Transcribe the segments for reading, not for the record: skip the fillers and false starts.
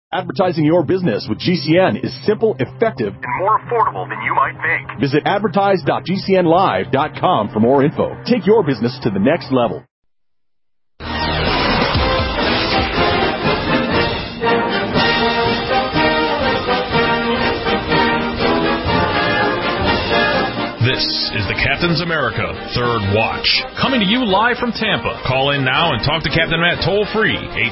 Advertising your business with GCN is simple, effective, and more affordable than you might think. Visit advertise.gcnlive.com for more info. Take your business to the next level. This is the Captain's America Third Watch, coming to you live from Tampa. Call in now and talk to Captain Matt toll-free,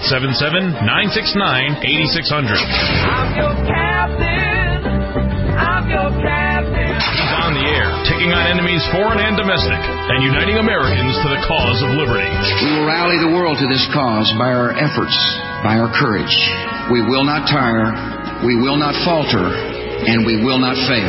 877-969-8600. I'm your captain. I'm your captain. He's on the air, taking on enemies foreign and domestic, and uniting Americans to the cause of liberty. We will rally the world to this cause by our efforts, by our courage. We will not tire, we will not falter, and we will not fail.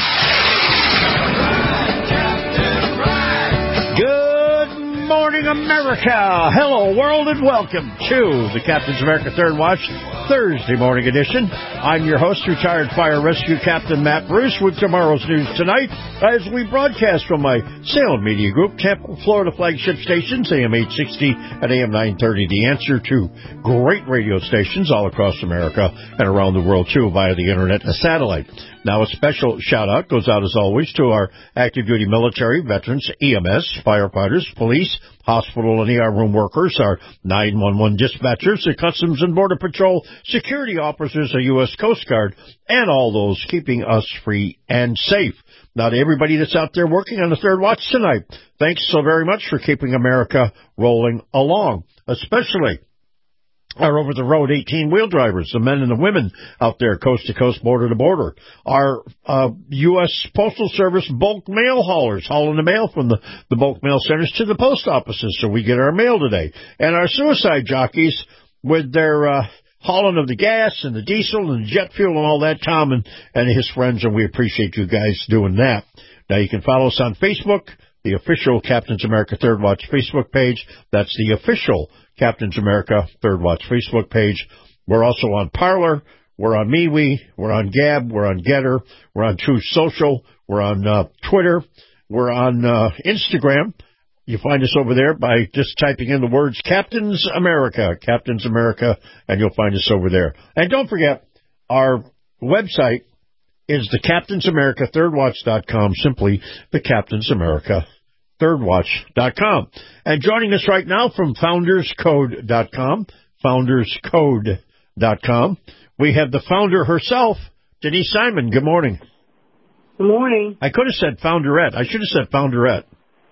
Good morning, America. Hello, world, and welcome to the Captain's America Third Watch, Thursday morning edition. I'm your host, retired fire rescue captain Matt Bruce, with tomorrow's news tonight as we broadcast from my Salem Media Group, Tampa, Florida flagship stations, AM 860 and AM 930. The answer to great radio stations all across America and around the world, too, via the internet and satellite. Now, a special shout-out goes out, as always, to our active-duty military, veterans, EMS, firefighters, police, hospital and ER room workers, our 911 dispatchers, the Customs and Border Patrol, security officers, the U.S. Coast Guard, and all those keeping us free and safe. Now, to everybody that's out there working on the Third Watch tonight, thanks so very much for keeping America rolling along, especially our over-the-road 18-wheel drivers, the men and the women out there coast to coast, border to border. Our U.S. Postal Service bulk mail haulers hauling the mail from the bulk mail centers to the post offices so we get our mail today. And our suicide jockeys with their hauling of the gas and the diesel and the jet fuel and all that, Tom and his friends, and we appreciate you guys doing that. Now, you can follow us on Facebook, the official Captain's America Third Watch Facebook page. That's the official Captain's America Third Watch Facebook page. We're also on Parler. We're on MeWe. We're on Gab. We're on Getter. We're on Truth Social. We're on Twitter. We're on Instagram. You find us over there by just typing in the words Captain's America, and you'll find us over there. And don't forget, our website is the Captain's America ThirdWatch.com, simply the Captain's America ThirdWatch.com. And joining us right now from FoundersCode.com, FoundersCode.com, we have the founder herself, Denise Simon. Good morning. Good morning. I could have said Founderette. I should have said Founderette.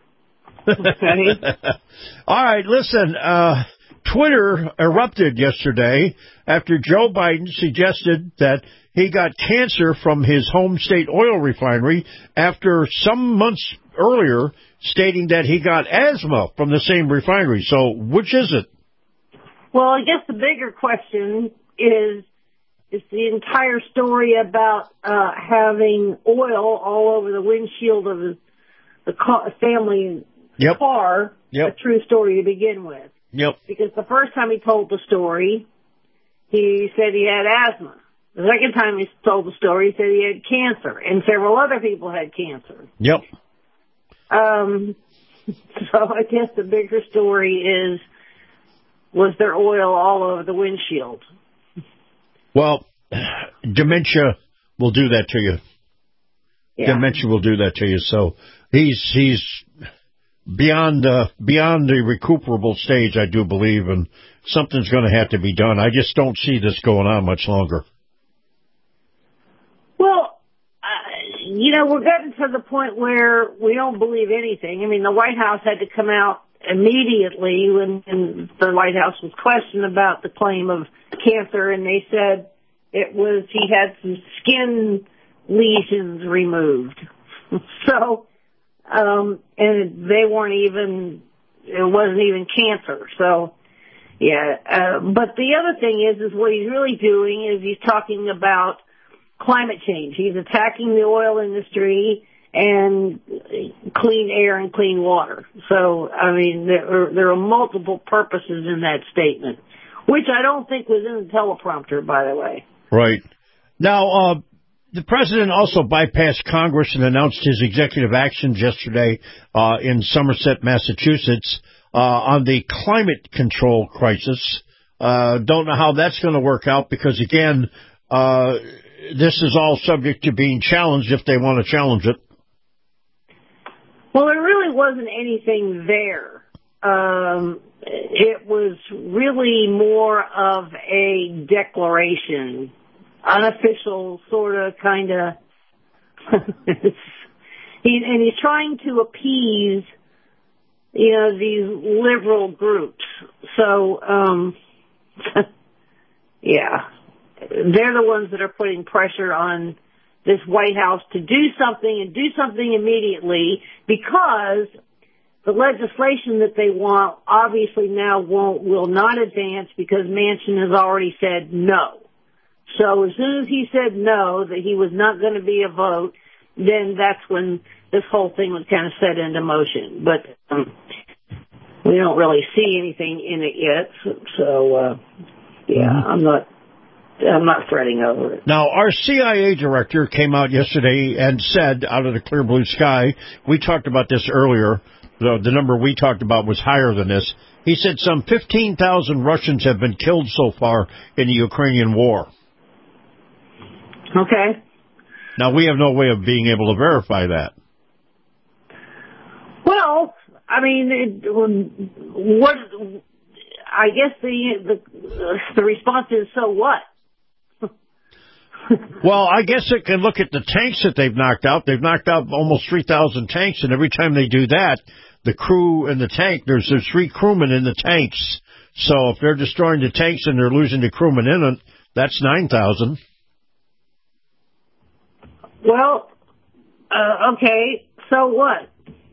Okay. All right, listen, Twitter erupted yesterday after Joe Biden suggested that he got cancer from his home state oil refinery after some months earlier stating that he got asthma from the same refinery. So which is it? Well, I guess the bigger question is the entire story about having oil all over the windshield of the family car a true story to begin with. Yep. Because the first time he told the story, he said he had asthma. The second time he told the story, he said he had cancer, and several other people had cancer. Yep. So I guess the bigger story is, was there oil all over the windshield? Well, dementia will do that to you. Yeah. Dementia will do that to you. So he's beyond the recuperable stage, I do believe, and something's going to have to be done. I just don't see this going on much longer. Well, we're getting to the point where we don't believe anything. I mean, the White House had to come out immediately when the White House was questioned about the claim of cancer, and they said he had some skin lesions removed. So, and they weren't even, it wasn't even cancer. So, yeah. But the other thing is what he's really doing is he's talking about climate change. He's attacking the oil industry and clean air and clean water. So, I mean, there are multiple purposes in that statement, which I don't think was in the teleprompter, by the way. Right. Now, the president also bypassed Congress and announced his executive actions yesterday in Somerset, Massachusetts, on the climate control crisis. Don't know how that's going to work out because, again, this is all subject to being challenged if they want to challenge it. Well, there really wasn't anything there. It was really more of a declaration, unofficial, sort of, kind of. And he's trying to appease, these liberal groups. So, yeah, they're the ones that are putting pressure on this White House to do something and do something immediately, because the legislation that they want obviously now will not advance because Manchin has already said no. So as soon as he said no, that he was not going to be a vote, then that's when this whole thing was kind of set into motion. But we don't really see anything in it yet. So yeah, I'm not fretting over it. Now, our CIA director came out yesterday and said, out of the clear blue sky, we talked about this earlier, the number we talked about was higher than this. He said some 15,000 Russians have been killed so far in the Ukrainian war. Okay. Now, we have no way of being able to verify that. Well, I mean, I guess the response is, so what? Well, I guess it can look at the tanks that they've knocked out. They've knocked out almost 3,000 tanks, and every time they do that, the crew in the tank, there's 3 crewmen in the tanks. So if they're destroying the tanks and they're losing the crewmen in it, that's 9,000. Well, okay, so what?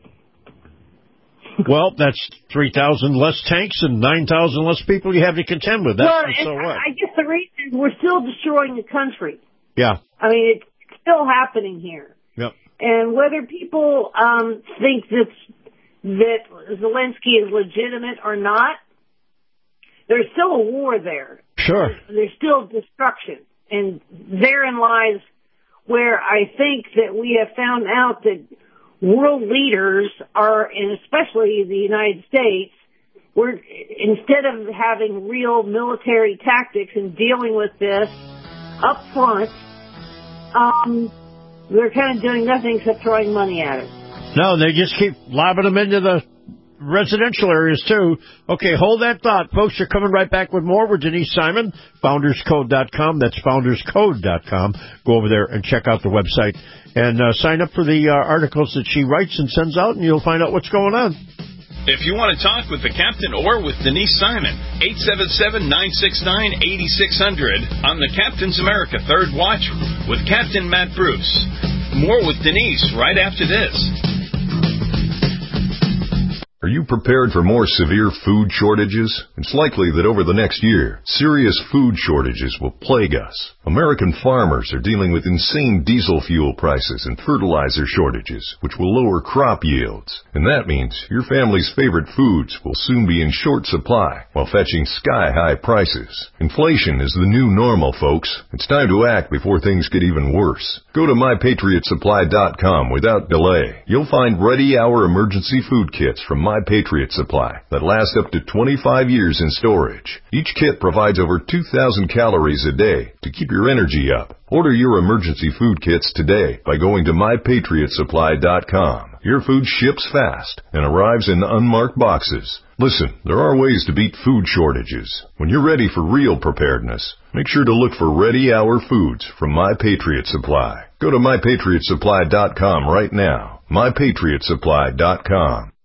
Well, that's 3,000 less tanks and 9,000 less people you have to contend with. That's so what? I guess the reason is we're still destroying the country. Yeah. I mean, it's still happening here. Yep. And whether people think that Zelensky is legitimate or not, there's still a war there. Sure. There's still destruction. And therein lies where I think that we have found out that world leaders are, and especially the United States, instead of having real military tactics and dealing with this up front, they're kind of doing nothing except throwing money at it. No, they just keep lobbing them into the residential areas, too. Okay, hold that thought. Folks, you're coming right back with more with Denise Simon, founderscode.com. That's founderscode.com. Go over there and check out the website and sign up for the articles that she writes and sends out, and you'll find out what's going on. If you want to talk with the captain or with Denise Simon, 877-969-8600 on the Captain's America Third Watch with Captain Matt Bruce. More with Denise right after this. Are you prepared for more severe food shortages? It's likely that over the next year, serious food shortages will plague us. American farmers are dealing with insane diesel fuel prices and fertilizer shortages, which will lower crop yields. And that means your family's favorite foods will soon be in short supply while fetching sky-high prices. Inflation is the new normal, folks. It's time to act before things get even worse. Go to MyPatriotSupply.com without delay. You'll find Ready Hour emergency food kits from My Patriot Supply that last up to 25 years in storage. Each kit provides over 2,000 calories a day to keep your energy up. Order your emergency food kits today by going to MyPatriotSupply.com. Your food ships fast and arrives in unmarked boxes. Listen, there are ways to beat food shortages. When you're ready for real preparedness, make sure to look for Ready Hour foods from My Patriot Supply. Go to MyPatriotSupply.com right now. MyPatriotSupply.com.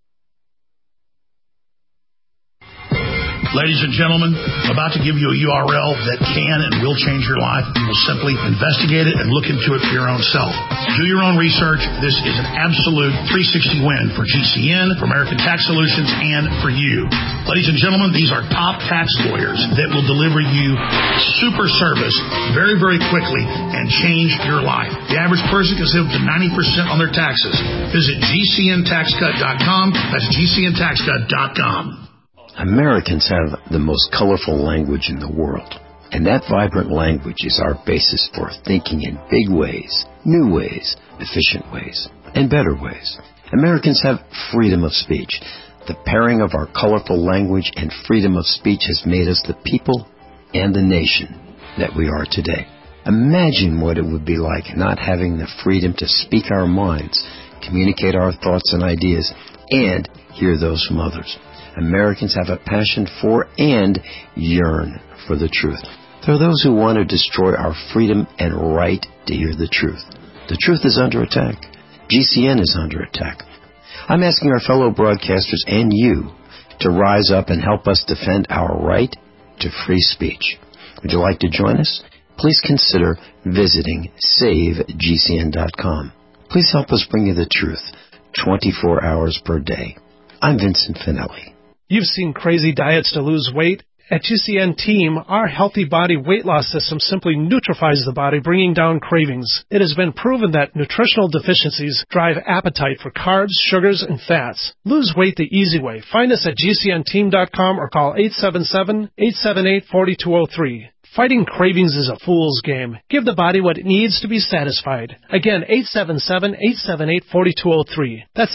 Ladies and gentlemen, about to give you a URL that can and will change your life. You will simply investigate it and look into it for your own self. Do your own research. This is an absolute 360 win for GCN, for American Tax Solutions, and for you. Ladies and gentlemen, these are top tax lawyers that will deliver you super service very, very quickly and change your life. The average person can save up to 90% on their taxes. Visit GCNTaxCut.com. That's GCNTaxCut.com. Americans have the most colorful language in the world, and that vibrant language is our basis for thinking in big ways, new ways, efficient ways, and better ways. Americans have freedom of speech. The pairing of our colorful language and freedom of speech has made us the people and the nation that we are today. Imagine what it would be like not having the freedom to speak our minds, communicate our thoughts and ideas, and hear those from others. Americans have a passion for and yearn for the truth. There are those who want to destroy our freedom and right to hear the truth. The truth is under attack. GCN is under attack. I'm asking our fellow broadcasters and you to rise up and help us defend our right to free speech. Would you like to join us? Please consider visiting SaveGCN.com. Please help us bring you the truth 24 hours per day. I'm Vincent Finelli. You've seen crazy diets to lose weight. At GCN Team, our Healthy Body Weight Loss System simply neutralizes the body, bringing down cravings. It has been proven that nutritional deficiencies drive appetite for carbs, sugars, and fats. Lose weight the easy way. Find us at GCNteam.com or call 877-878-4203. Fighting cravings is a fool's game. Give the body what it needs to be satisfied. Again, 877-878-4203. That's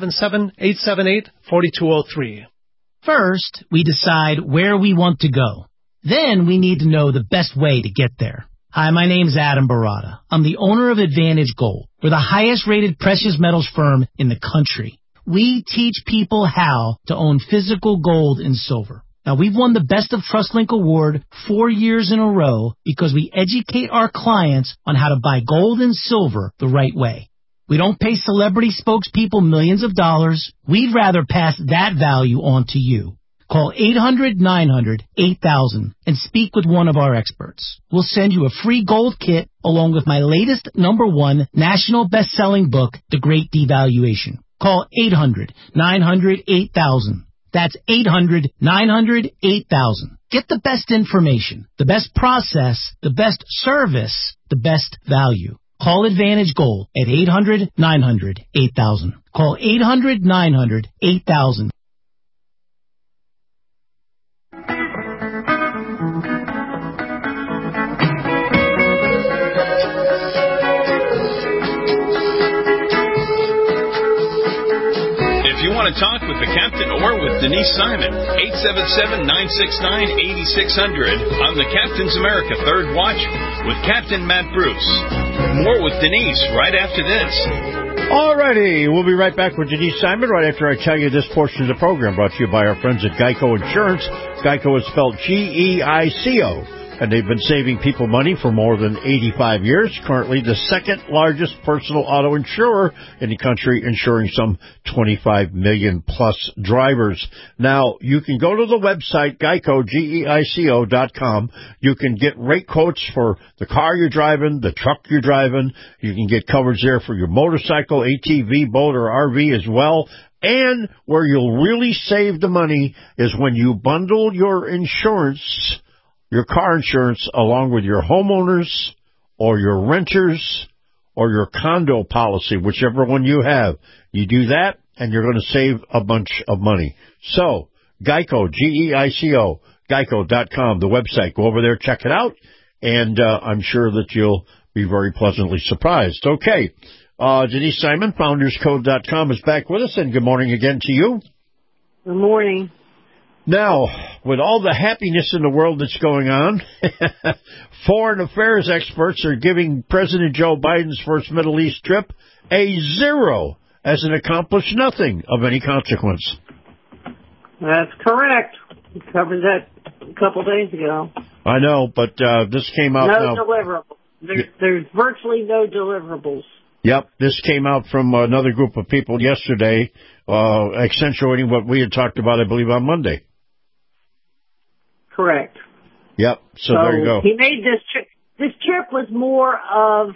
877-878-4203. First, we decide where we want to go. Then we need to know the best way to get there. Hi, my name's Adam Barada. I'm the owner of Advantage Gold. We're the highest rated precious metals firm in the country. We teach people how to own physical gold and silver. Now, we've won the Best of TrustLink Award 4 years in a row because we educate our clients on how to buy gold and silver the right way. We don't pay celebrity spokespeople millions of dollars. We'd rather pass that value on to you. Call 800-900-8000 and speak with one of our experts. We'll send you a free gold kit along with my latest #1 national best-selling book, The Great Devaluation. Call 800-900-8000. That's 800-900-8000. Get the best information, the best process, the best service, the best value. Call Advantage Gold at 800-900-8000. Call 800-900-8000. If you want to talk with the captain or with Denise Simon, 877-969-8600 on the Captain's America Third Watch with Captain Matt Bruce. More with Denise right after this. Alrighty, we'll be right back with Denise Simon right after I tell you this portion of the program brought to you by our friends at Geico Insurance. Geico is spelled G-E-I-C-O. And they've been saving people money for more than 85 years. Currently the second largest personal auto insurer in the country, insuring some 25 million plus drivers. Now, you can go to the website, Geico, Geico.com. You can get rate quotes for the car you're driving, the truck you're driving. You can get coverage there for your motorcycle, ATV, boat, or RV as well. And where you'll really save the money is when you bundle your insurance, your car insurance, along with your homeowners or your renters or your condo policy, whichever one you have. You do that, and you're going to save a bunch of money. So, Geico, Geico, Geico.com, the website. Go over there, check it out, and I'm sure that you'll be very pleasantly surprised. Okay, Denise Simon, FoundersCode.com, is back with us, and good morning again to you. Good morning. Now, with all the happiness in the world that's going on, foreign affairs experts are giving President Joe Biden's first Middle East trip a 0 as an accomplished nothing of any consequence. That's correct. We covered that a couple days ago. I know, but this came out now. No deliverables. There's virtually no deliverables. Yep, this came out from another group of people yesterday, accentuating what we had talked about, I believe, on Monday. Correct. Yep, so there you go. He made this trip. This trip was more of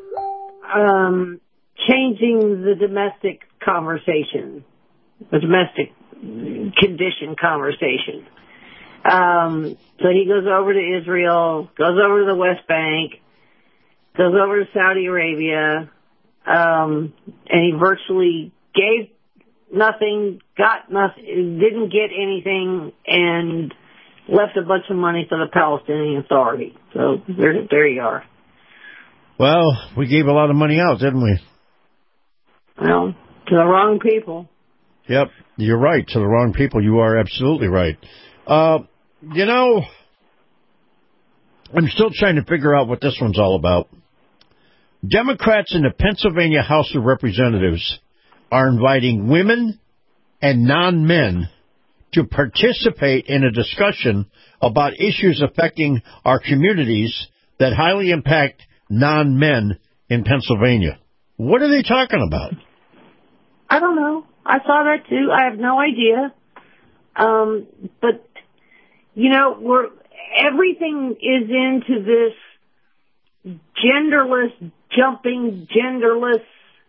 changing the domestic conversation, the domestic condition conversation. So he goes over to Israel, goes over to the West Bank, goes over to Saudi Arabia, and he virtually gave nothing, got nothing, didn't get anything, and left a bunch of money for the Palestinian Authority. So there you are. Well, we gave a lot of money out, didn't we? Well, to the wrong people. Yep, you're right. To the wrong people, you are absolutely right. You know, I'm still trying to figure out what this one's all about. Democrats in the Pennsylvania House of Representatives are inviting women and non-men to participate in a discussion about issues affecting our communities that highly impact non-men in Pennsylvania. What are they talking about? I don't know. I saw that too. I have no idea. But, you know, everything is into this genderless, jumping, genderless,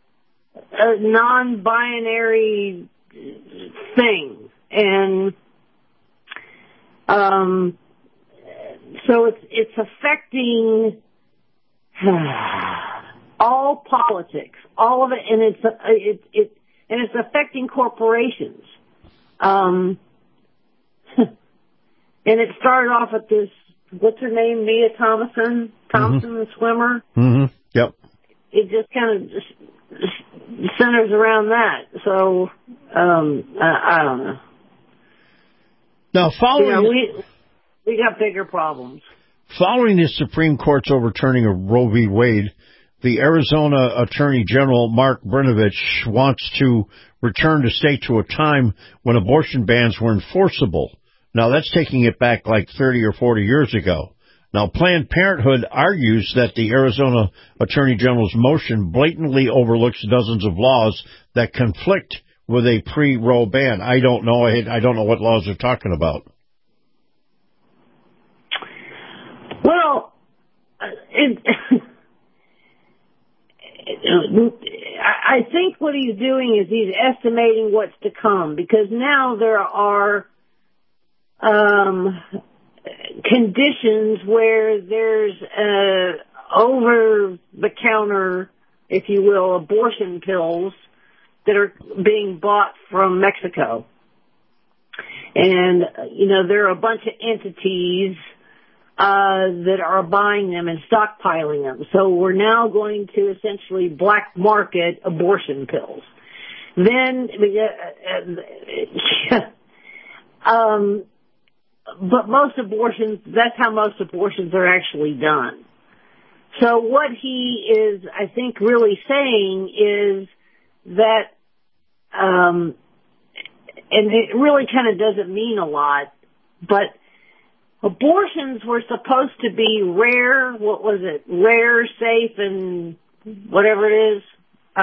non-binary thing. And so it's affecting all politics, all of it, and it's affecting corporations. And it started off at this, what's her name, Mia Thompson, the swimmer. Mm-hmm. Yep. It just kind of centers around that. So I don't know. Now, we got bigger problems. Following the Supreme Court's overturning of Roe v. Wade, the Arizona Attorney General Mark Brnovich wants to return the state to a time when abortion bans were enforceable. Now, that's taking it back like 30 or 40 years ago. Now, Planned Parenthood argues that the Arizona Attorney General's motion blatantly overlooks dozens of laws that conflict with a pre-Roe ban. I don't know. I don't know what laws they're talking about. Well, I think what he's doing is he's estimating what's to come, because now there are conditions where there's over-the-counter, if you will, abortion pills that are being bought from Mexico. And, you know, there are a bunch of entities that are buying them and stockpiling them. So we're now going to essentially black market abortion pills. Then, but most abortions, that's how most abortions are actually done. So what he is, I think, really saying is that, and it really kind of doesn't mean a lot, but abortions were supposed to be rare, what was it, rare, safe, and whatever it is,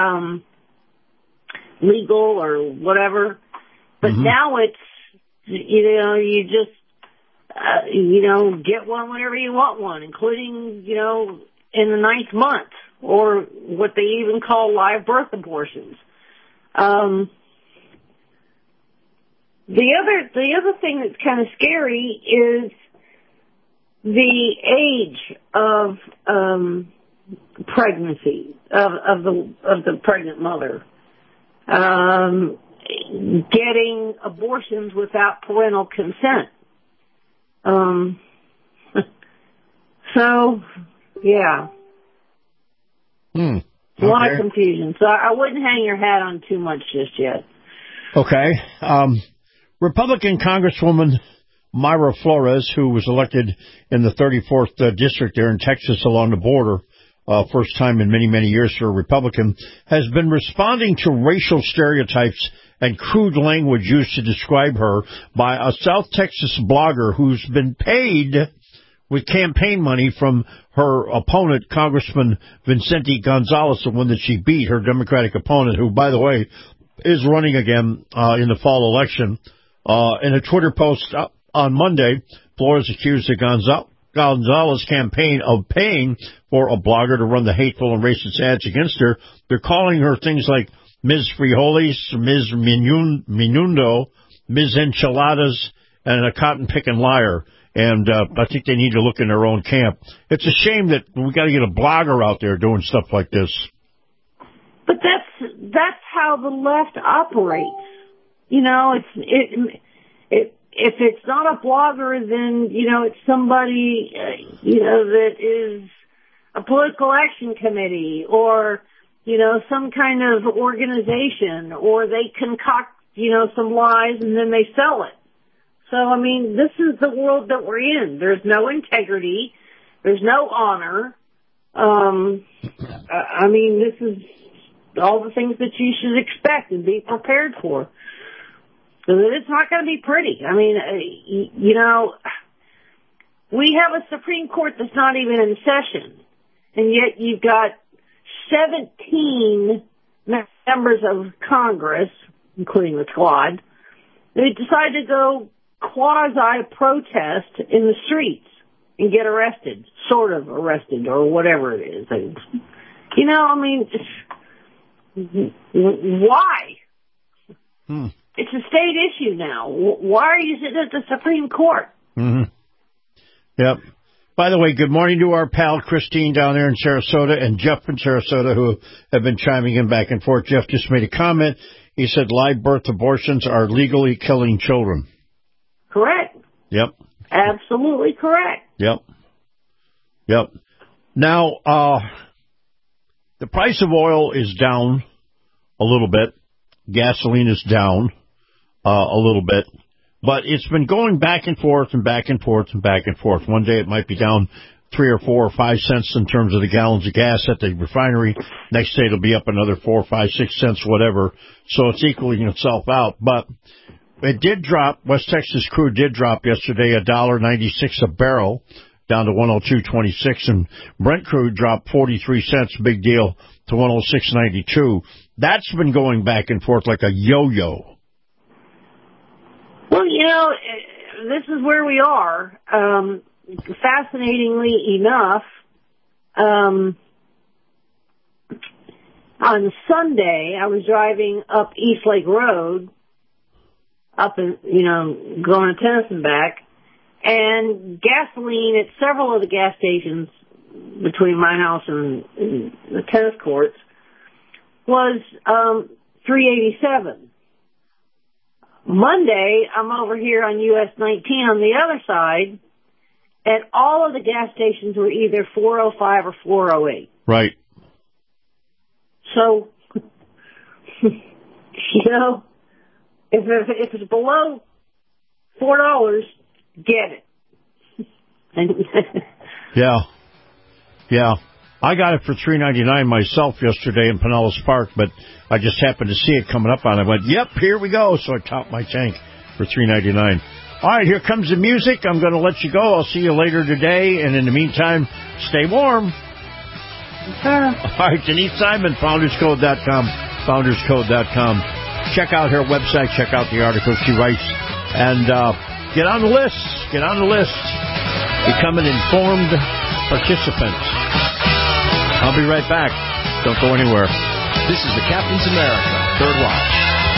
legal or whatever. But now it's, you know, you just, get one whenever you want one, including, in the 9th month, or what they even call live birth abortions. The other thing that's kind of scary is the age of pregnancy of the pregnant mother, getting abortions without parental consent. So, yeah. Okay. A lot of confusion. So I wouldn't hang your hat on too much just yet. Okay. Republican Congresswoman Mayra Flores, who was elected in the 34th district there in Texas along the border, first time in many, many years for a Republican, has been responding to racial stereotypes and crude language used to describe her by a South Texas blogger who's been paid with campaign money from her opponent, Congressman Vicente Gonzalez, the one that she beat, her Democratic opponent, who, by the way, is running again in the fall election. In a Twitter post on Monday, Flores accused the Gonzalez campaign of paying for a blogger to run the hateful and racist ads against her. They're calling her things like Ms. Frijoles, Ms. Minundo, Ms. Enchiladas, and a cotton-picking liar. And I think they need to look in their own camp. It's a shame that we got to get a blogger out there doing stuff like this. But that's how the left operates. If it's not a blogger, then it's somebody that is a political action committee or some kind of organization, or they concoct some lies, and then they sell it. So, I mean, this is the world that we're in. There's no integrity. There's no honor. I mean, this is all the things that you should expect and be prepared for. So it's not going to be pretty. I mean, we have a Supreme Court that's not even in session, and yet you've got 17 members of Congress, including the Squad, they decide to go quasi-protest in the streets and get arrested, sort of arrested, or whatever it is. I mean, why? It's a state issue now. Why are you sitting at the Supreme Court? Mm-hmm. Yep. By the way, good morning to our pal Christine down there in Sarasota and Jeff in Sarasota, who have been chiming in back and forth. Jeff just made a comment. He said live birth abortions are legally killing children. Correct. Yep. Absolutely correct. Yep. Now, the price of oil is down a little bit. Gasoline is down a little bit. But it's been going back and forth and back and forth and back and forth. One day it might be down 3 or 4 or 5 cents in terms of the gallons of gas at the refinery. Next day it'll be up another 4, 5, 6 cents, whatever. So it's equaling itself out. But it did drop. West Texas crude did drop yesterday, $1.96 a barrel, down to 102.26, and Brent crude dropped 43 cents, big deal, to 106.92. That's been going back and forth like a yo-yo. Well, this is where we are. Fascinatingly enough, on Sunday, I was driving up East Lake Road, up and, going to Tennyson back, and gasoline at several of the gas stations between my house and the tennis courts was $3.87. Monday, I'm over here on US 19 on the other side, and all of the gas stations were either $4.05 or $4.08. Right. So, if it's below $4, get it. Yeah. I got it for $3.99 myself yesterday in Pinellas Park, but I just happened to see it coming up on it. I went, yep, here we go. So I topped my tank for $3.99. All right, here comes the music. I'm going to let you go. I'll see you later today. And in the meantime, stay warm. All right, Denise Simon, founderscode.com, founderscode.com. Check out her website. Check out the articles she writes. And get on the list. Get on the list. Become an informed participant. I'll be right back. Don't go anywhere. This is the Captain's America Third Watch.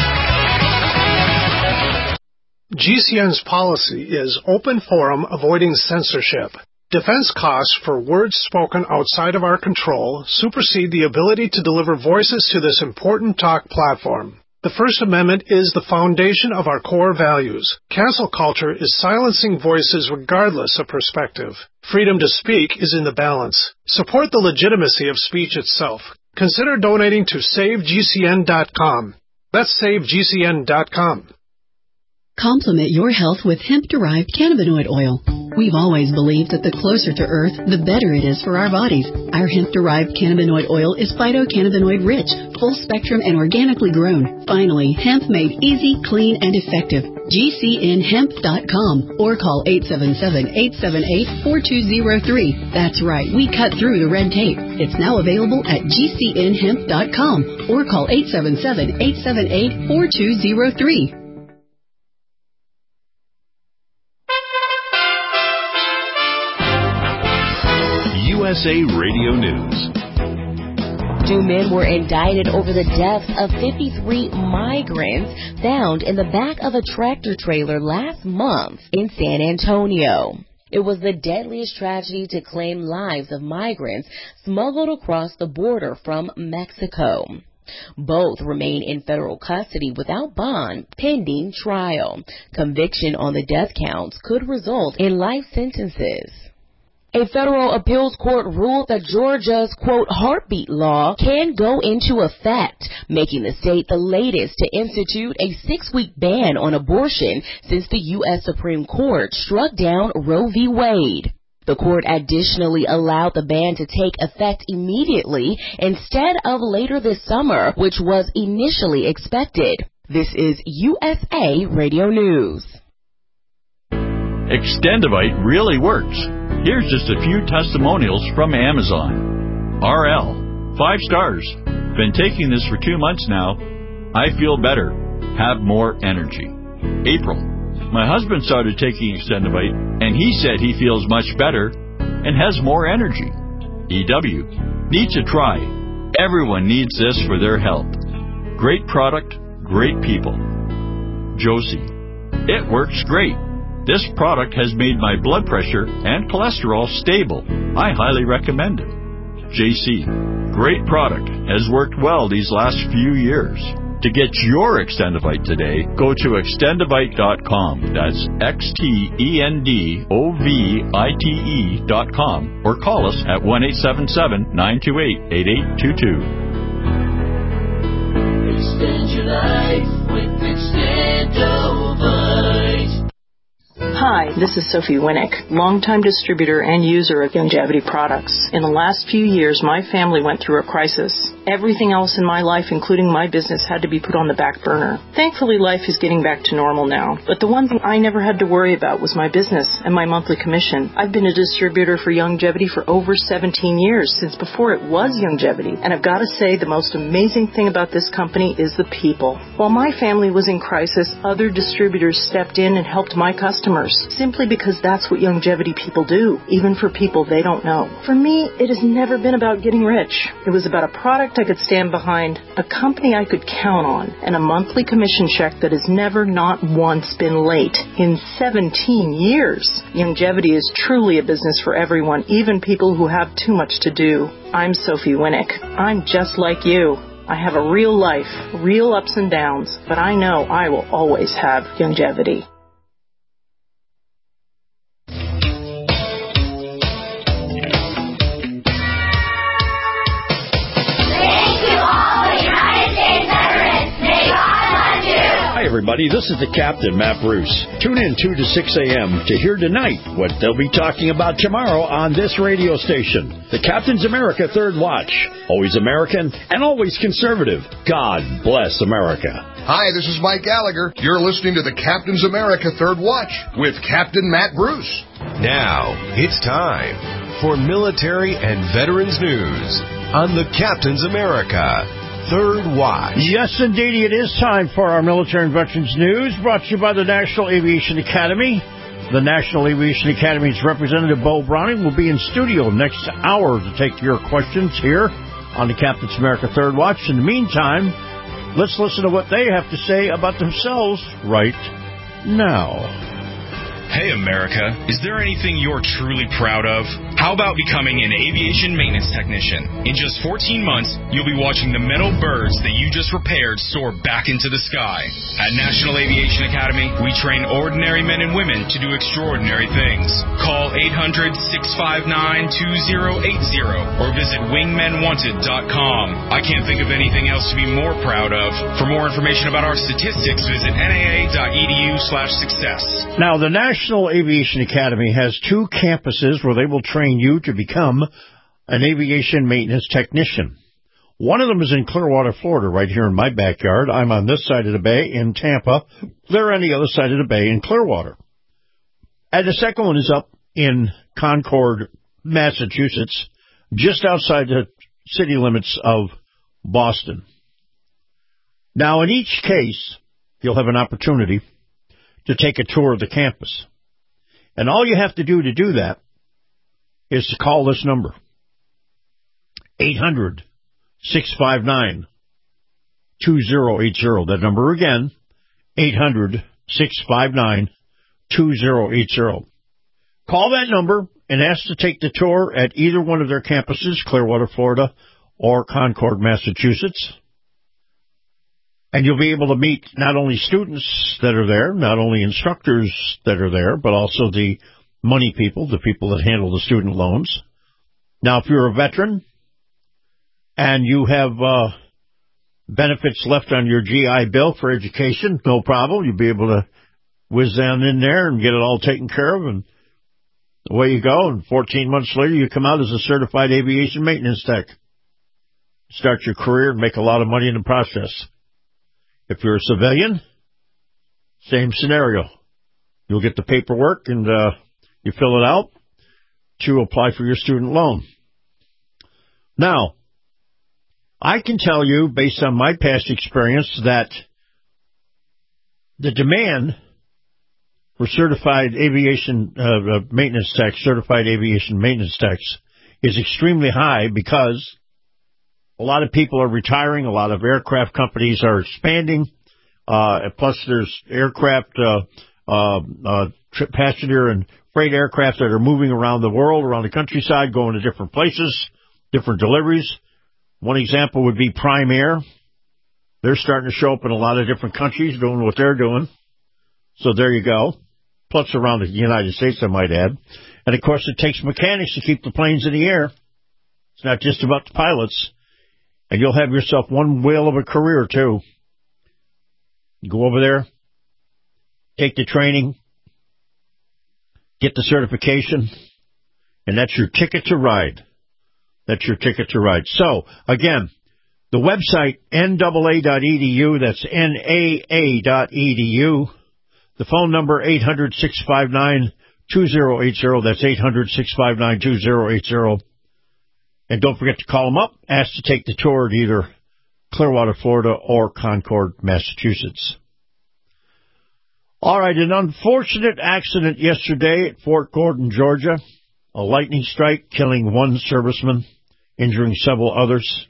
GCN's policy is open forum, avoiding censorship. Defense costs for words spoken outside of our control supersede the ability to deliver voices to this important talk platform. The First Amendment is the foundation of our core values. Cancel culture is silencing voices regardless of perspective. Freedom to speak is in the balance. Support the legitimacy of speech itself. Consider donating to SaveGCN.com. That's SaveGCN.com. Complement your health with hemp-derived cannabinoid oil. We've always believed that the closer to Earth, the better it is for our bodies. Our hemp-derived cannabinoid oil is phytocannabinoid-rich, full-spectrum, and organically grown. Finally, hemp made easy, clean, and effective. GCNHemp.com or call 877-878-4203. That's right, we cut through the red tape. It's now available at GCNHemp.com or call 877-878-4203. USA Radio News. 2 men were indicted over the deaths of 53 migrants found in the back of a tractor trailer last month in San Antonio. It was the deadliest tragedy to claim lives of migrants smuggled across the border from Mexico. Both remain in federal custody without bond pending trial. Conviction on the death counts could result in life sentences. A federal appeals court ruled that Georgia's, quote, heartbeat law can go into effect, making the state the latest to institute a 6-week ban on abortion since the U.S. Supreme Court struck down Roe v. Wade. The court additionally allowed the ban to take effect immediately instead of later this summer, which was initially expected. This is USA Radio News. Extendivite really works. Here's just a few testimonials from Amazon. RL, 5 stars. Been taking this for 2 months now. I feel better. Have more energy. April, my husband started taking Extendivite, and he said he feels much better and has more energy. EW, need to try. Everyone needs this for their health. Great product, great people. Josie, it works great. This product has made my blood pressure and cholesterol stable. I highly recommend it. JC, great product. Has worked well these last few years. To get your Extendivite today, go to extendivite.com. That's XTENDOVITE.com or call us at 1-877-928-8822. Extend your life with Extendovite. Hi, this is Sophie Winnick, longtime distributor and user of Youngevity products. In the last few years, my family went through a crisis. Everything else in my life, including my business, had to be put on the back burner. Thankfully, life is getting back to normal now. But the one thing I never had to worry about was my business and my monthly commission. I've been a distributor for Youngevity for over 17 years, since before it was Youngevity. And I've got to say, the most amazing thing about this company is the people. While my family was in crisis, other distributors stepped in and helped my customers, simply because that's what Youngevity people do, even for people they don't know. For me, it has never been about getting rich. It was about a product I could stand behind, a company I could count on, and a monthly commission check that has never, not once, been late in 17 years. Youngevity is truly a business for everyone, even people who have too much to do. I'm Sophie Winnick. I'm just like you. I have a real life, real ups and downs, but I know I will always have Youngevity. Hi, everybody. This is the Captain, Matt Bruce. Tune in 2 to 6 a.m. to hear tonight what they'll be talking about tomorrow on this radio station. The Captain's America Third Watch. Always American and always conservative. God bless America. Hi, this is Mike Gallagher. You're listening to the Captain's America Third Watch with Captain Matt Bruce. Now, it's time for military and veterans news on the Captain's America Third Watch. Yes, indeed, it is time for our Military and Veterans News, brought to you by the National Aviation Academy. The National Aviation Academy's Representative Bo Browning will be in studio next hour to take your questions here on the Captain's America Third Watch. In the meantime, let's listen to what they have to say about themselves right now. Hey, America, is there anything you're truly proud of? How about becoming an aviation maintenance technician? In just 14 months, you'll be watching the metal birds that you just repaired soar back into the sky. At National Aviation Academy, we train ordinary men and women to do extraordinary things. Call 800-659-2080 or visit wingmenwanted.com. I can't think of anything else to be more proud of. For more information about our statistics, visit naa.edu/success. Now, the National Aviation Academy has 2 campuses where they will train you to become an aviation maintenance technician. One of them is in Clearwater, Florida, right here in my backyard. I'm on this side of the bay in Tampa. They're on the other side of the bay in Clearwater. And the second one is up in Concord, Massachusetts, just outside the city limits of Boston. Now, in each case, you'll have an opportunity to take a tour of the campus. And all you have to do that is to call this number, 800-659-2080. That number again, 800-659-2080. Call that number and ask to take the tour at either one of their campuses, Clearwater, Florida, or Concord, Massachusetts. And you'll be able to meet not only students that are there, not only instructors that are there, but also the money people, the people that handle the student loans. Now, if you're a veteran and you have benefits left on your GI Bill for education, no problem. You'll be able to whiz down in there and get it all taken care of, and away you go. And 14 months later, you come out as a certified aviation maintenance tech. Start your career and make a lot of money in the process. If you're a civilian, same scenario. You'll get the paperwork and you fill it out to apply for your student loan. Now, I can tell you, based on my past experience, that the demand for certified aviation maintenance techs is extremely high because a lot of people are retiring, a lot of aircraft companies are expanding, plus there's aircraft, passenger and freight aircraft that are moving around the world, around the countryside, going to different places, different deliveries. One example would be Prime Air. They're starting to show up in a lot of different countries doing what they're doing. So there you go. Plus around the United States, I might add. And, of course, it takes mechanics to keep the planes in the air. It's not just about the pilots. And you'll have yourself one whale of a career, too. Go over there, take the training, get the certification, and that's your ticket to ride. That's your ticket to ride. So, again, the website, NAA.edu, that's NAA.edu. The phone number, 800-659-2080. That's 800-659-2080. And don't forget to call them up. Ask to take the tour at either Clearwater, Florida, or Concord, Massachusetts. All right, an unfortunate accident yesterday at Fort Gordon, Georgia. A lightning strike killing one serviceman, injuring several others.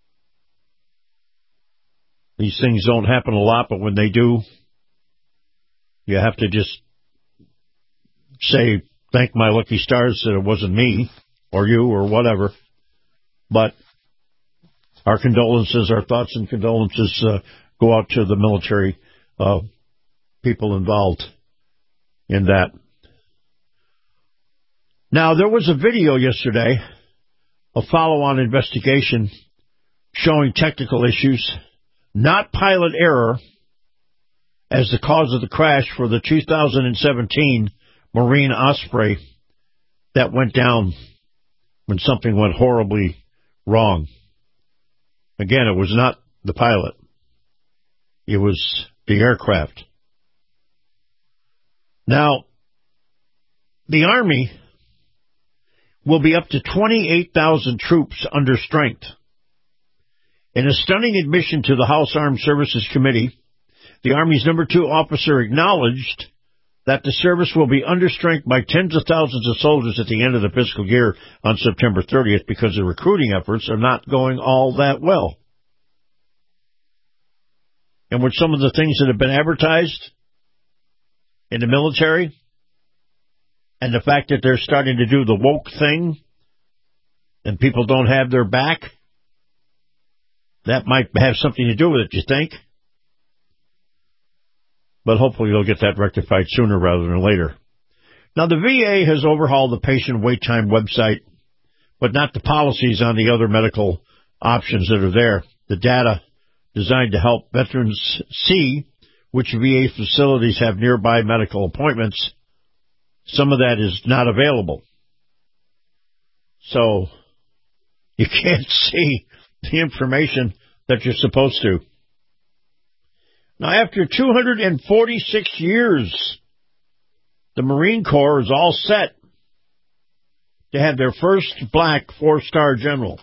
These things don't happen a lot, but when they do, you have to just say, thank my lucky stars that it wasn't me or you or whatever. But our condolences, our thoughts and condolences go out to the military people involved in that. Now, there was a video yesterday, a follow-on investigation showing technical issues, not pilot error, as the cause of the crash for the 2017 Marine Osprey that went down when something went horribly wrong. Again, it was not the pilot. It was the aircraft. Now, the Army will be up to 28,000 troops under strength. In a stunning admission to the House Armed Services Committee, the Army's number 2 officer acknowledged that the service will be under strength by tens of thousands of soldiers at the end of the fiscal year on September 30th because the recruiting efforts are not going all that well. And with some of the things that have been advertised in the military, and the fact that they're starting to do the woke thing, and people don't have their back, that might have something to do with it, you think? But hopefully they'll get that rectified sooner rather than later. Now, the VA has overhauled the patient wait time website, but not the policies on the other medical options that are there. The data designed to help veterans see which VA facilities have nearby medical appointments. Some of that is not available. So you can't see the information that you're supposed to. Now, after 246 years, the Marine Corps is all set to have their first black 4-star general.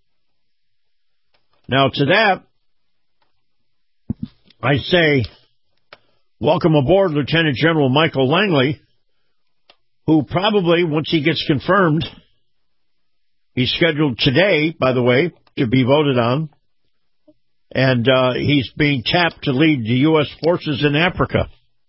Now, to that, I say, welcome aboard Lieutenant General Michael Langley, who probably, once he gets confirmed, he's scheduled today, by the way, to be voted on, and he's being tapped to lead the U.S. forces in Africa.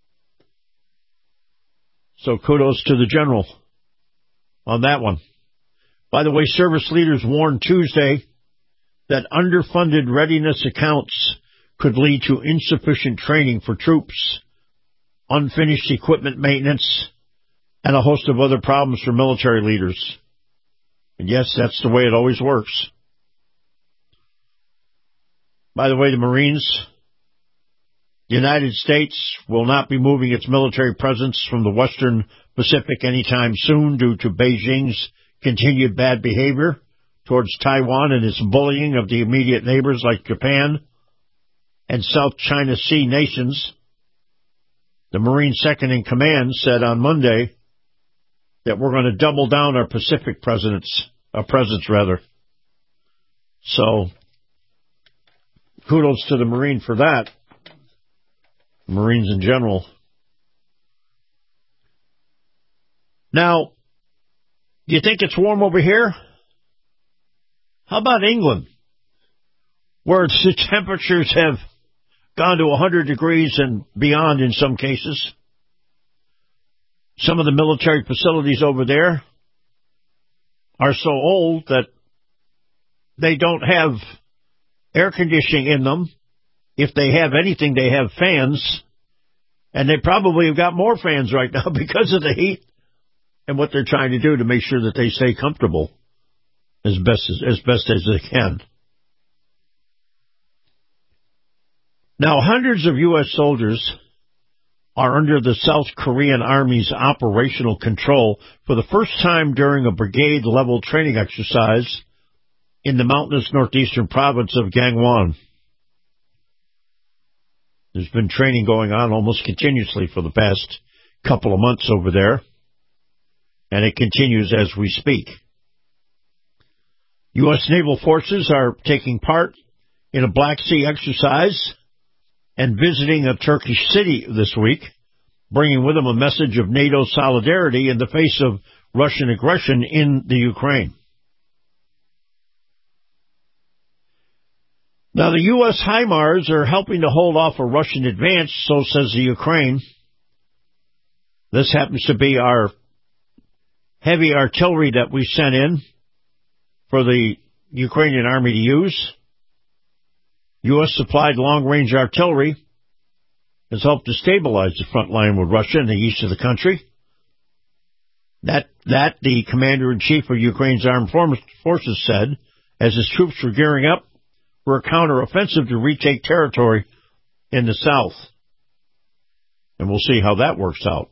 So kudos to the general on that one. By the way, service leaders warned Tuesday that underfunded readiness accounts could lead to insufficient training for troops, unfinished equipment maintenance, and a host of other problems for military leaders. And yes, that's the way it always works. By the way, the Marines, the United States will not be moving its military presence from the Western Pacific anytime soon due to Beijing's continued bad behavior towards Taiwan and its bullying of the immediate neighbors like Japan and South China Sea nations. The Marine Second in Command said on Monday that we're going to double down our Pacific presence. So, kudos to the Marine for that. Marines in general. Now, do you think it's warm over here? How about England, where the temperatures have gone to 100 degrees and beyond in some cases? Some of the military facilities over there are so old that they don't have air conditioning in them. If they have anything, they have fans. And they probably have got more fans right now because of the heat and what they're trying to do to make sure that they stay comfortable as best as they can. Now, hundreds of U.S. soldiers are under the South Korean Army's operational control for the first time during a brigade-level training exercise in the mountainous northeastern province of Gangwon. There's been training going on almost continuously for the past couple of months over there, and it continues as we speak. U.S. naval forces are taking part in a Black Sea exercise and visiting a Turkish city this week, bringing with them a message of NATO solidarity in the face of Russian aggression in the Ukraine. Now, the U.S. HIMARS are helping to hold off a Russian advance, so says the Ukraine. This happens to be our heavy artillery that we sent in for the Ukrainian army to use. U.S.-supplied long-range artillery has helped to stabilize the front line with Russia in the east of the country. That the commander-in-chief of Ukraine's armed forces said, as his troops were gearing up for a counter-offensive to retake territory in the south. And we'll see how that works out.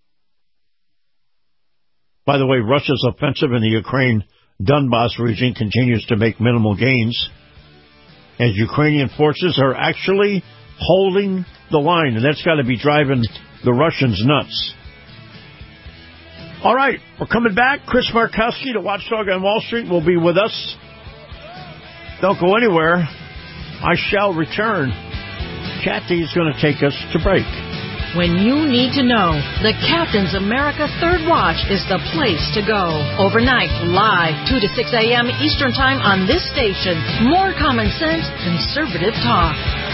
By the way, Russia's offensive in the Ukraine Donbass region continues to make minimal gains, as Ukrainian forces are actually holding the line, and that's got to be driving the Russians nuts. All right, we're coming back. Chris Markowski, the Watchdog on Wall Street, will be with us. Don't go anywhere. I shall return. Kathy is going to take us to break. When you need to know, the Captain's America Third Watch is the place to go. Overnight, live, 2 to 6 a.m. Eastern Time on this station. More common sense, conservative talk.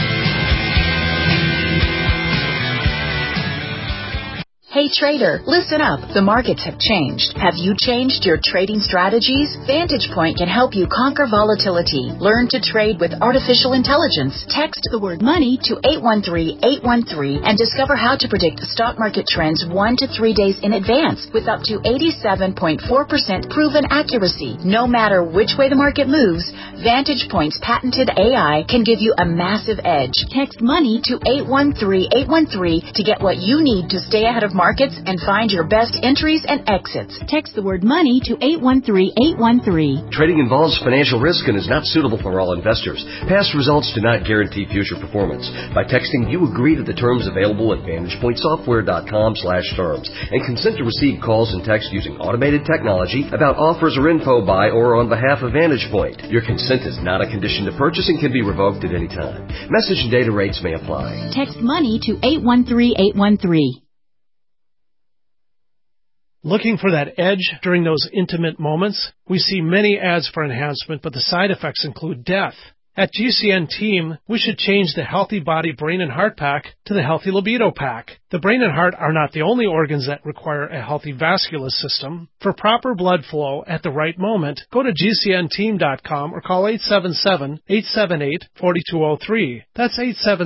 Hey trader, listen up. The markets have changed. Have you changed your trading strategies? Vantage Point can help you conquer volatility. Learn to trade with artificial intelligence. Text the word money to 813-813 and discover how to predict stock market trends 1 to 3 days in advance with up to 87.4% proven accuracy. No matter which way the market moves, Vantage Point's patented AI can give you a massive edge. Text money to 813-813 to get what you need to stay ahead of markets and find your best entries and exits. Text the word money to 813-813. Trading involves financial risk and is not suitable for all investors. Past results do not guarantee future performance. By texting, you agree to the terms available at VantagePointSoftware.com/terms and consent to receive calls and texts using automated technology about offers or info by or on behalf of Vantage Point. Your consent is not a condition to purchase and can be revoked at any time. Message and data rates may apply. Text money to 813-813. Looking for that edge during those intimate moments? We see many ads for enhancement, but the side effects include death. At GCN Team, we should change the Healthy Body, Brain, and Heart Pack to the Healthy Libido Pack. The brain and heart are not the only organs that require a healthy vascular system. For proper blood flow at the right moment, go to GCNteam.com or call 877-878-4203. That's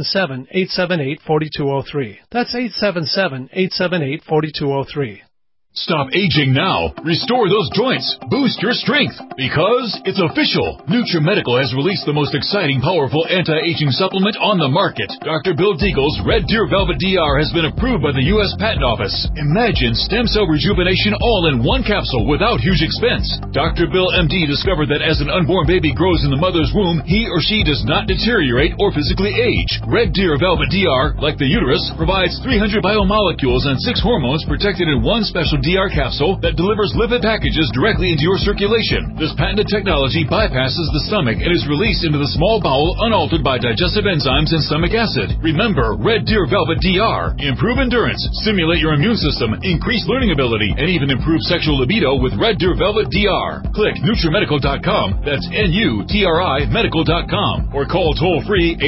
877-878-4203. That's 877-878-4203. Stop aging now. Restore those joints. Boost your strength. Because it's official. NutriMedical has released the most exciting, powerful anti-aging supplement on the market. Dr. Bill Deagle's Red Deer Velvet DR has been approved by the U.S. Patent Office. Imagine stem cell rejuvenation all in one capsule without huge expense. Dr. Bill MD discovered that as an unborn baby grows in the mother's womb, he or she does not deteriorate or physically age. Red Deer Velvet DR, like the uterus, provides 300 biomolecules and 6 hormones protected in one special DR capsule that delivers lipid packages directly into your circulation. This patented technology bypasses the stomach and is released into the small bowel unaltered by digestive enzymes and stomach acid. Remember, Red Deer Velvet DR. Improve endurance, stimulate your immune system, increase learning ability, and even improve sexual libido with Red Deer Velvet DR. Click NutriMedical.com, that's NUTRI Medical.com, or call toll-free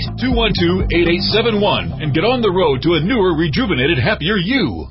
888-212-8871 and get on the road to a newer, rejuvenated, happier you.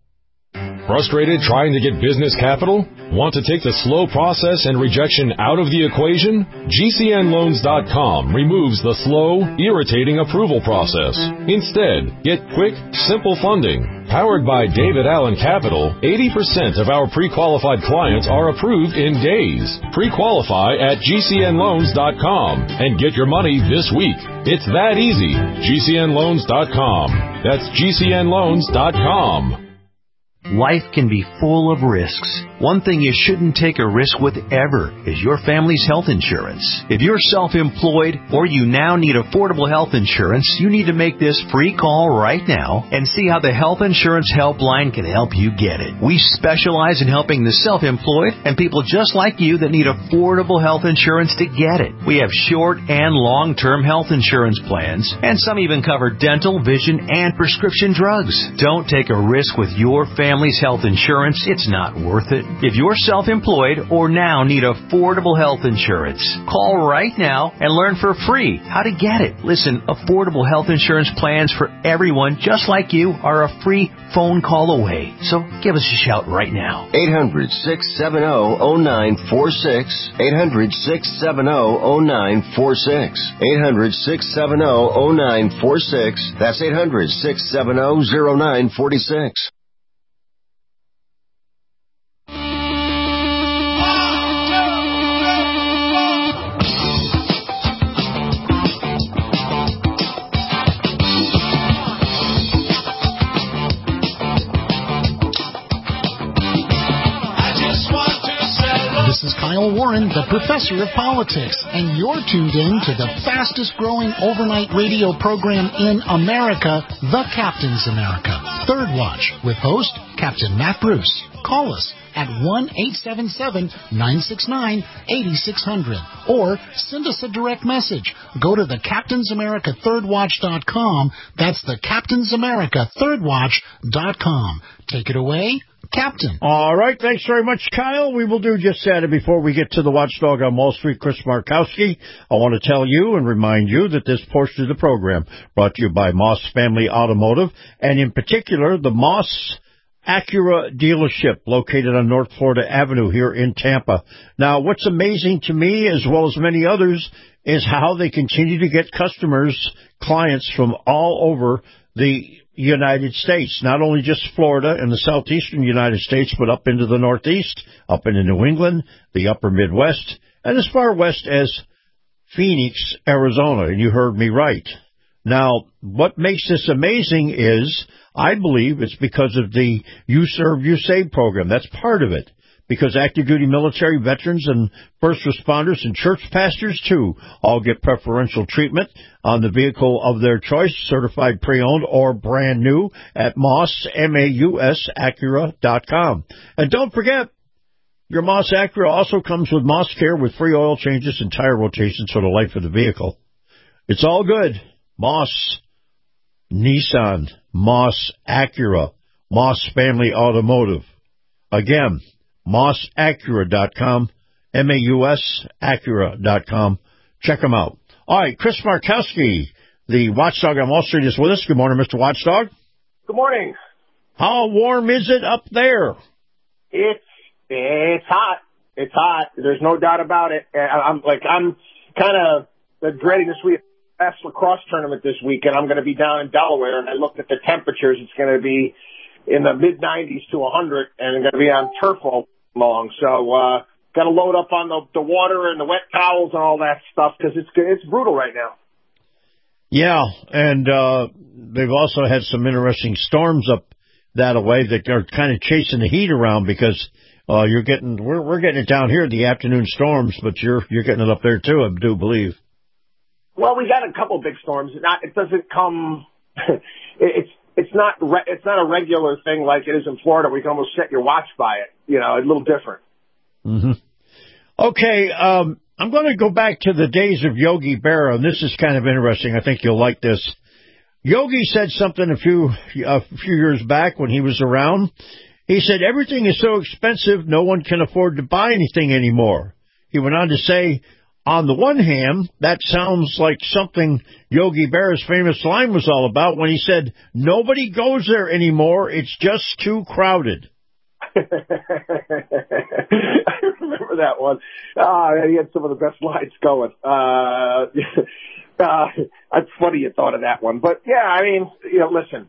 Frustrated trying to get business capital? Want to take the slow process and rejection out of the equation? GCNLoans.com removes the slow, irritating approval process. Instead, get quick, simple funding. Powered by David Allen Capital, 80% of our pre-qualified clients are approved in days. Pre-qualify at GCNLoans.com and get your money this week. It's that easy. GCNLoans.com. That's GCNLoans.com. Life can be full of risks. One thing you shouldn't take a risk with ever is your family's health insurance. If you're self-employed or you now need affordable health insurance, you need to make this free call right now and see how the Health Insurance Helpline can help you get it. We specialize in helping the self-employed and people just like you that need affordable health insurance to get it. We have short and long-term health insurance plans, and some even cover dental, vision, and prescription drugs. Don't take a risk with your family's health insurance. It's not worth it. If you're self-employed or now need affordable health insurance, call right now and learn for free how to get it. Listen, affordable health insurance plans for everyone just like you are a free phone call away. So give us a shout right now. 800-670-0946. 800-670-0946. 800-670-0946. That's 800-670-0946. This is Kyle Warren, the professor of politics, and you're tuned in to the fastest growing overnight radio program in America, The Captain's America. Third Watch with host Captain Matt Bruce. Call us at 1-877-969-8600 or send us a direct message. Go to the CaptainsAmerica3rdWatch.com. That's the CaptainsAmerica3rdWatch.com. Take it away, Captain. All right. Thanks very much, Kyle. We will do just that. And before we get to the watchdog on Wall Street, Chris Markowski, I want to tell you and remind you that this portion of the program brought to you by Moss Family Automotive, and in particular, the Moss Acura dealership located on North Florida Avenue here in Tampa. Now, what's amazing to me, as well as many others, is how they continue to get customers, clients from all over the United States, not only just Florida and the southeastern United States, but up into the Northeast, up into New England, the upper Midwest, and as far west as Phoenix, Arizona. And you heard me right. Now, what makes this amazing is, I believe it's because of the You Serve, You Save program. That's part of it. Because active duty military veterans and first responders and church pastors, too, all get preferential treatment on the vehicle of their choice, certified pre-owned or brand new at Moss, M-A-U-S, Acura.com. And don't forget, your Moss Acura also comes with Moss Care with free oil changes and tire rotations for the life of the vehicle. It's all good. Moss, Nissan, Moss Acura, Moss Family Automotive. Again, MossAcura.com, M-A-U-S, Acura.com. Check them out. All right, Chris Markowski, the watchdog on Wall Street, is with us. Good morning, Mr. Watchdog. Good morning. How warm is it up there? It's hot. It's hot. There's no doubt about it. I'm kind of dreading this week. Lacrosse tournament this week, and I'm going to be down in Delaware, and I looked at the temperatures. It's going to be in the mid 90s to 100 and going to be on turf all long. So, got to load up on the water and the wet towels and all that stuff because it's brutal right now. Yeah, and they've also had some interesting storms up that way that are kind of chasing the heat around because we're getting it down here, the afternoon storms, but you're getting it up there too, I do believe. Well, we got a couple big storms. It doesn't come. It's not a regular thing like it is in Florida. We can almost set your watch by it. You know, a little different. Mm-hmm. Okay, I'm going to go back to the days of Yogi Berra, and this is kind of interesting. I think you'll like this. Yogi said something a few years back when he was around. He said, everything is so expensive, no one can afford to buy anything anymore. He went on to say, on the one hand, that sounds like something Yogi Berra's famous line was all about when he said, nobody goes there anymore, it's just too crowded. I remember that one. He had some of the best lines going. It's funny you thought of that one. But, yeah, I mean, listen,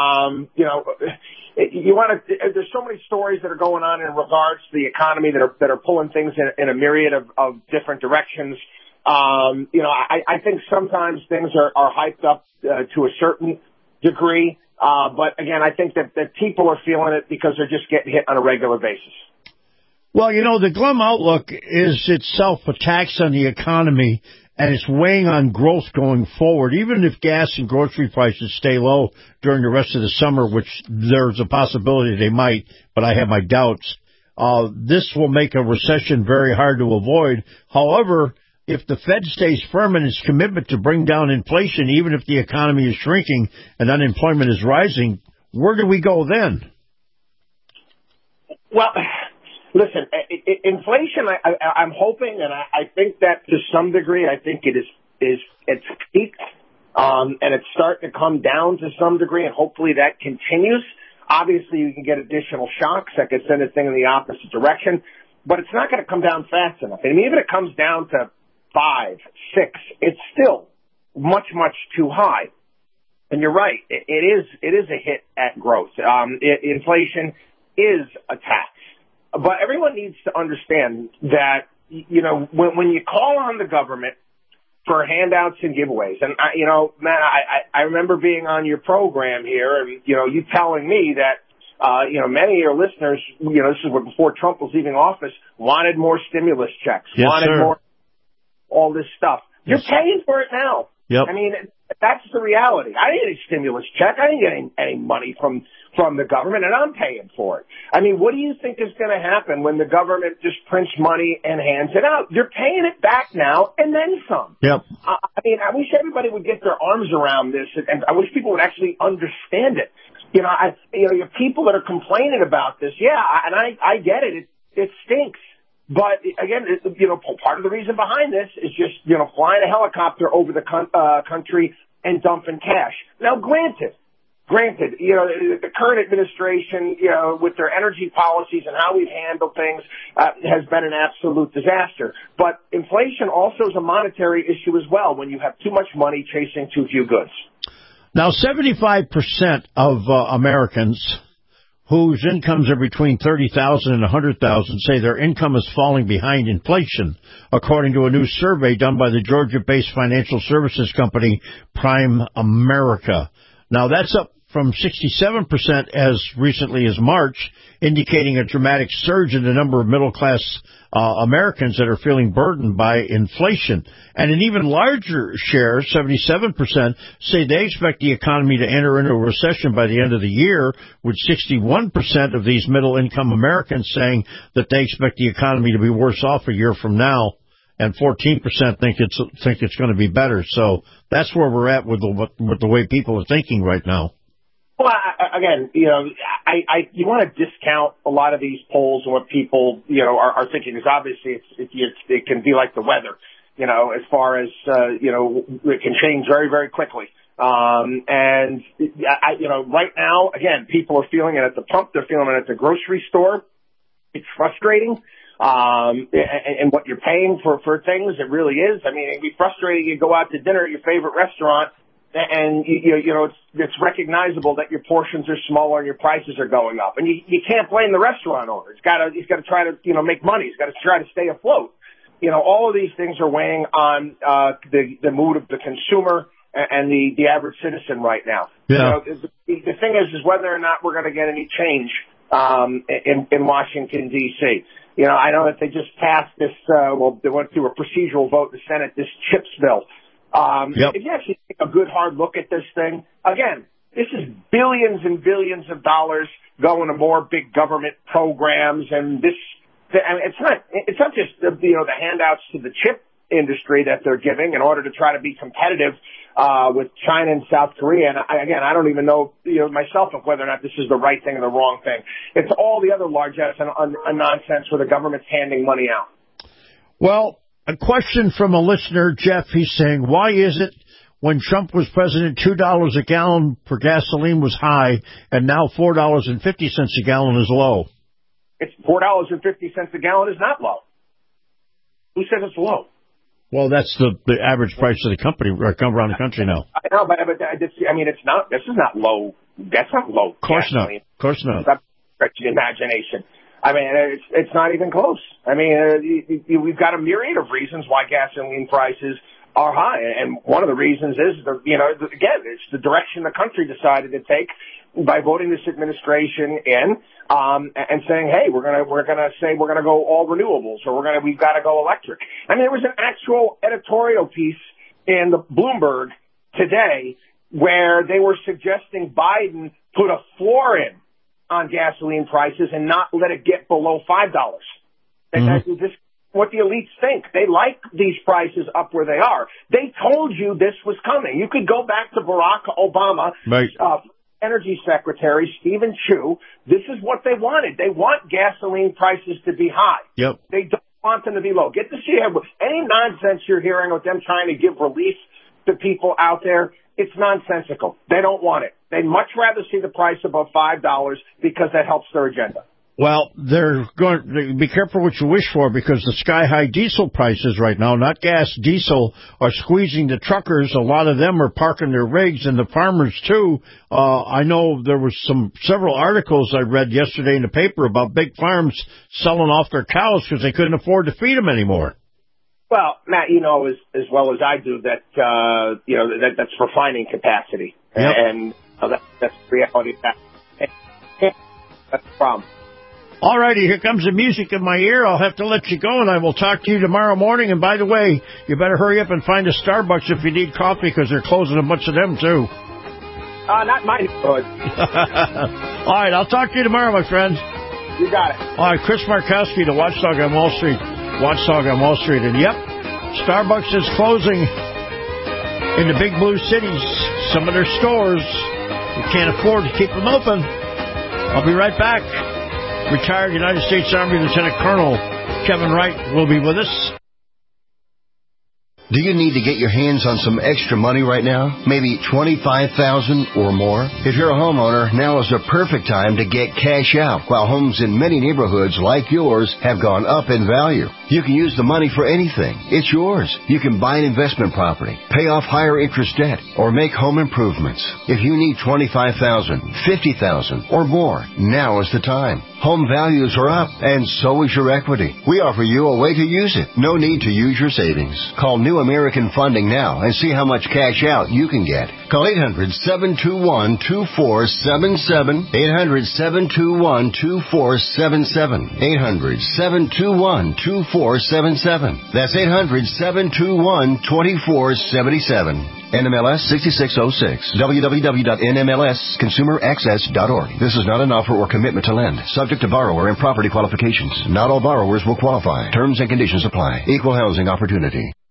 you want to. There's so many stories that are going on in regards to the economy that are pulling things in a myriad of different directions. I think sometimes things are hyped up to a certain degree. But again, I think that people are feeling it because they're just getting hit on a regular basis. Well, the glum outlook is itself a tax on the economy, and it's weighing on growth going forward. Even if gas and grocery prices stay low during the rest of the summer, which there's a possibility they might, but I have my doubts, this will make a recession very hard to avoid. However, if the Fed stays firm in its commitment to bring down inflation, even if the economy is shrinking and unemployment is rising, where do we go then? Well, listen, inflation, I'm hoping, and I think that to some degree, I think it's peaked, and it's starting to come down to some degree, and hopefully that continues. Obviously, you can get additional shocks that could send a thing in the opposite direction, but it's not going to come down fast enough. And even if it comes down to 5, 6, it's still much, much too high. And you're right, it is a hit at growth. Inflation is a tax. But everyone needs to understand that, when you call on the government for handouts and giveaways, and, Matt, I remember being on your program here and, you telling me that, many of your listeners, this is before Trump was leaving office, wanted more stimulus checks, yes, wanted sir. more, all this stuff. You're paying for it now. Yep. I mean, that's the reality. I didn't get a stimulus check. I didn't get any money from the government, and I'm paying for it. I mean, what do you think is going to happen when the government just prints money and hands it out? You're paying it back now and then some. Yep. I mean, I wish everybody would get their arms around this, and I wish people would actually understand it. Your people that are complaining about this, and I get it. It stinks. But again, part of the reason behind this is just, flying a helicopter over the country and dumping cash. Now, granted, the current administration, with their energy policies and how we've handled things, has been an absolute disaster. But inflation also is a monetary issue as well when you have too much money chasing too few goods. Now, 75% of Americans whose incomes are between $30,000 and $100,000 say their income is falling behind inflation, according to a new survey done by the Georgia-based financial services company Prime America. Now, that's up from 67% as recently as March, indicating a dramatic surge in the number of middle-class Americans that are feeling burdened by inflation. And an even larger share, 77%, say they expect the economy to enter into a recession by the end of the year, with 61% of these middle-income Americans saying that they expect the economy to be worse off a year from now, and 14% think it's going to be better. So that's where we're at with the way people are thinking right now. Well, again, you want to discount a lot of these polls and what people, are thinking, because obviously it can be like the weather, as far as, it can change very, very quickly. Right now, again, people are feeling it at the pump. They're feeling it at the grocery store. It's frustrating. And what you're paying for things, it really is. I mean, it'd be frustrating. You go out to dinner at your favorite restaurant and it's recognizable that your portions are smaller and your prices are going up, and you can't blame the restaurant owner. He's got to try to make money. He's got to try to stay afloat. All of these things are weighing on the mood of the consumer and the average citizen right now. Yeah. The thing is whether or not we're going to get any change in Washington D.C. I know that they just passed this. They went through a procedural vote in the Senate. This CHIPS bill. If you actually take a good hard look at this thing, again, this is billions and billions of dollars going to more big government programs, and it's not just the handouts to the chip industry that they're giving in order to try to be competitive with China and South Korea. And I don't even know myself of whether or not this is the right thing or the wrong thing. It's all the other largesse and nonsense where the government's handing money out. Well, a question from a listener, Jeff. He's saying, why is it when Trump was president, $2 a gallon for gasoline was high, and now $4.50 a gallon is low? It's $4.50 a gallon is not low. Who said it's low? Well, that's the average price of the company around the country now. I know, but it's not. This is not low. That's not low. Of course gasoline. not. Of course not. That's stretching imagination. It's not even close. We've got a myriad of reasons why gasoline prices are high, and one of the reasons is it's the direction the country decided to take by voting this administration in and saying, hey, we're gonna go all renewables, or we've got to go electric. There was an actual editorial piece in the Bloomberg today where they were suggesting Biden put a floor in on gasoline prices and not let it get below $5. Mm-hmm. This what the elites think. They like these prices up where they are. They told you this was coming. You could go back to Barack Obama, right. Energy Secretary Stephen Chu. This is what they wanted. They want gasoline prices to be high. Yep. They don't want them to be low. Get to see any nonsense you're hearing with them trying to give relief to people out there. It's nonsensical. They don't want it. They'd much rather see the price above $5 because that helps their agenda. Well, they're going to be careful what you wish for, because the sky-high diesel prices right now, not gas, diesel, are squeezing the truckers. A lot of them are parking their rigs, and the farmers, too. I know there was several articles I read yesterday in the paper about big farms selling off their cows because they couldn't afford to feed them anymore. Well, Matt, you know as well as I do that that's refining capacity, yep. And that's the reality of that. That's the problem. All righty, here comes the music in my ear. I'll have to let you go, and I will talk to you tomorrow morning. And by the way, you better hurry up and find a Starbucks if you need coffee, because they're closing a bunch of them, too. Not mine. All right, I'll talk to you tomorrow, my friend. You got it. All right, Chris Markowski, the Watchdog on Wall Street. Watchdog on Wall Street. And, yep, Starbucks is closing in the big blue cities. Some of their stores. You can't afford to keep them open. I'll be right back. Retired United States Army Lieutenant Colonel Kevin Wright will be with us. Do you need to get your hands on some extra money right now? Maybe $25,000 or more? If you're a homeowner, now is the perfect time to get cash out while homes in many neighborhoods like yours have gone up in value. You can use the money for anything. It's yours. You can buy an investment property, pay off higher interest debt, or make home improvements. If you need $25,000, $50,000 or more, now is the time. Home values are up, and so is your equity. We offer you a way to use it. No need to use your savings. Call New American Funding now and see how much cash out you can get. Call 800-721-2477. 800-721-2477. 800-721-2477. That's 800-721-2477. NMLS 6606. www.nmlsconsumeraccess.org. This is not an offer or commitment to lend. Subject to borrower and property qualifications. Not all borrowers will qualify. Terms and conditions apply. Equal housing opportunity.